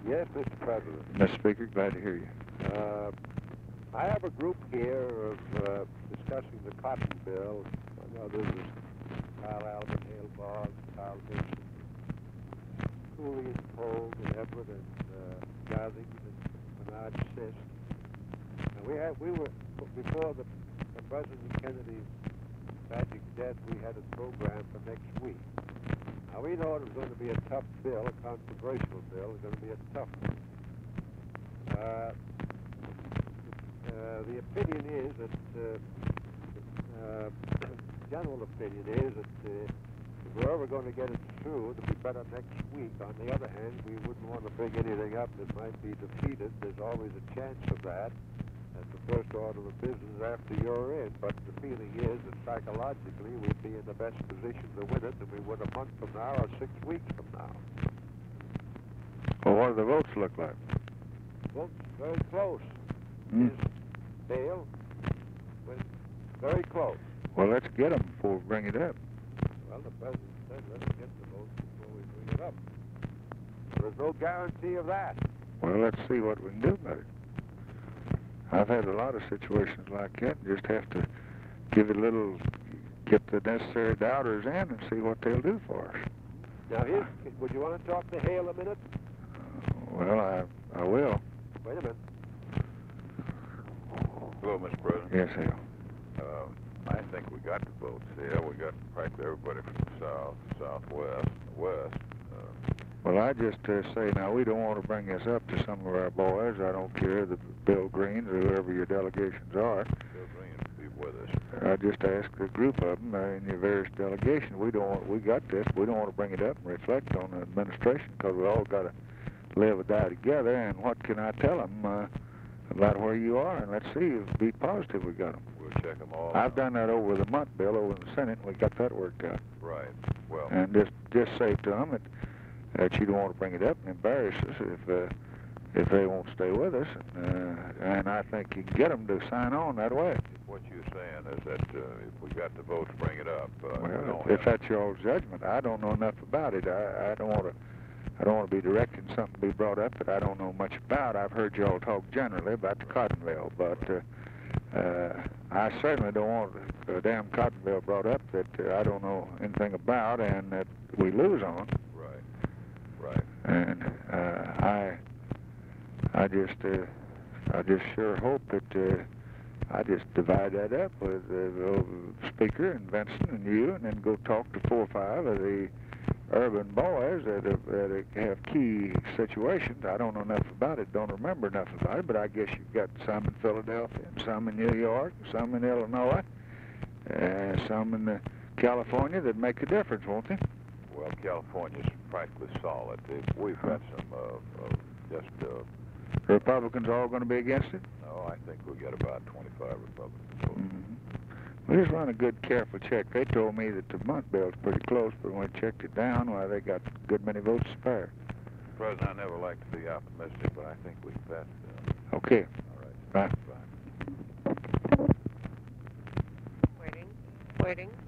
Yes, Mr. President. Mr. Speaker, glad to hear you. I have a group here of discussing the cotton bill. I know this is Kyle Albert, Hale Boggs, Kyle Gibson, Cooley and Pogue and Everett and Gathing and Bernard Sisk. And we were, before the President Kennedy's tragic death, we had a program for next week. Now, we know it was going to be a tough bill, a controversial bill. It was going to be a tough one. The opinion is that, general opinion is that if we're ever going to get it through, it'll be better next week. On the other hand, we wouldn't want to bring anything up that might be defeated. There's always a chance of that as the first order of business after you're in. But the feeling is that psychologically we'd be in the best position to win it than we would a month from now or 6 weeks from now. Well, what do the votes look like? Votes very close. Hmm. Dale, very close. Well, let's get them before we bring it up. Well, the President said let's get the votes before we bring it up. There's no guarantee of that. Well, let's see what we can do about it. I've had a lot of situations like that. Just have to give it a little, get the necessary doubters in and see what they'll do for us. Now, would you want to talk to Hale a minute? Well, I will. Wait a minute. Hello, Mr. President. Yes, Hale. I think we got the votes here. We got practically everybody from the south, southwest, west. Well, I just say now we don't want to bring this up to some of our boys. I don't care, the Bill Greens or whoever your delegations are. Bill Green will be with us. I just ask a group of them in your various delegations. We got this. We don't want to bring it up and reflect on the administration because we all got to live and die together. And what can I tell them about where you are? And let's see, be positive we got them. We'll check them all. I've done that over the Munt bill over in the Senate, and we got that worked out. Right. Well. And just say to them that you don't want to bring it up and embarrass us if they won't stay with us. And I think you can get them to sign on that way. What you're saying is that if we got the votes, bring it up. Well, if that's your judgment, I don't know enough about it. I don't want to be directing something to be brought up that I don't know much about. I've heard you all talk generally about the cotton bill, but I certainly don't want a damn cotton bill brought up that I don't know anything about and that we lose on. Right. And I just sure hope that I just divide that up with the Speaker and Vincent and you, and then go talk to 4 or 5 of the urban boys that have key situations. I don't know enough about it, don't remember enough about it, but I guess you've got some in Philadelphia, and some in New York, some in Illinois, some in California that make a difference, won't they? Well, California's practically solid. We've got some The Republicans all going to be against it? No, I think we got about 25 Republicans voting. Mm-hmm. We just run a good, careful check. They told me that the Munt bill's pretty close, but when we checked it down, well, they got a good many votes spare. President, I never like to be optimistic, but I think we can pass it. Okay. All right. Bye. Bye. Waiting.